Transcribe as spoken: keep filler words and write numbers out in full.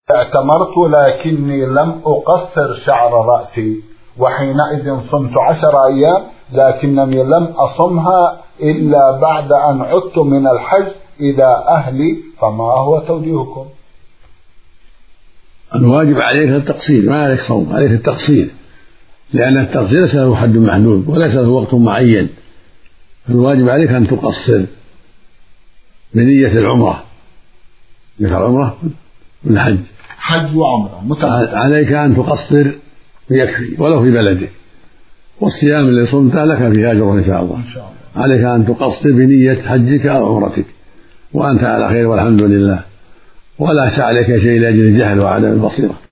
اعتمرت لكني لم أقصر شعر رأسي، وحينئذ صمت عشر أيام لكنني لم أصمها إلا بعد أن عدت من الحج إلى أهلي، فما هو توجيهكم؟ الواجب عليك التقصير، ما عليك صوم، عليك التقصير، لأن التقصير ليس له حد محدود وليس له وقت معين. الواجب عليك أن تقصر بنية العمرة، مثل العمرة والحج، حج وعمرة متعلق. عليك أن تقصر يكفي ولو في بلدك، والصيام اللي صمته لك فيه أجر إن شاء الله. إن شاء الله عليك أن تقصر بنية حجك أو عمرتك وأنت على خير والحمد لله، ولا عليك شيء لأجل الجهل وعدم البصيرة.